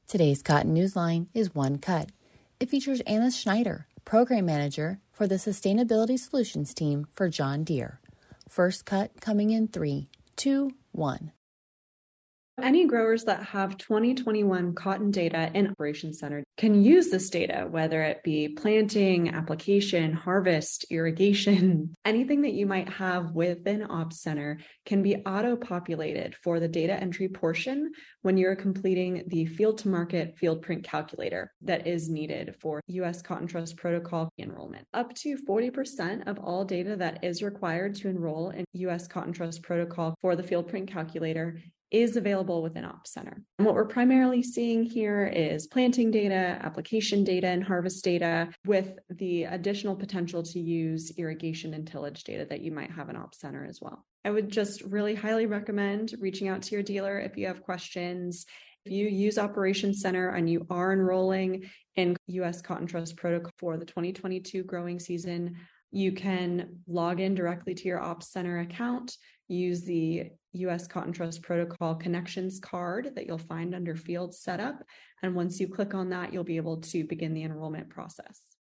Today's Cotton Newsline is One Cut. It features Anna Schneider, Program Manager for the Sustainability Solutions Team for John Deere. First cut coming in 3, 2, 1. Any growers that have 2021 cotton data in Operations Center can use this data, whether it be planting, application, harvest, irrigation, anything that you might have within Ops Center can be auto-populated for the data entry portion when you're completing the field to market field print calculator that is needed for U.S. Cotton Trust Protocol enrollment. Up to 40% of all data that is required to enroll in U.S. Cotton Trust Protocol for the field print calculator is available within Ops Center. And what we're primarily seeing here is planting data, application data, and harvest data, with the additional potential to use irrigation and tillage data that you might have in Ops Center as well. I would just really highly recommend reaching out to your dealer if you have questions. If you use Operations Center and you are enrolling in U.S. Cotton Trust Protocol for the 2022 growing season, you can log in directly to your Ops Center account, use the U.S. Cotton Trust Protocol connections card that you'll find under Field Setup. And once you click on that, you'll be able to begin the enrollment process.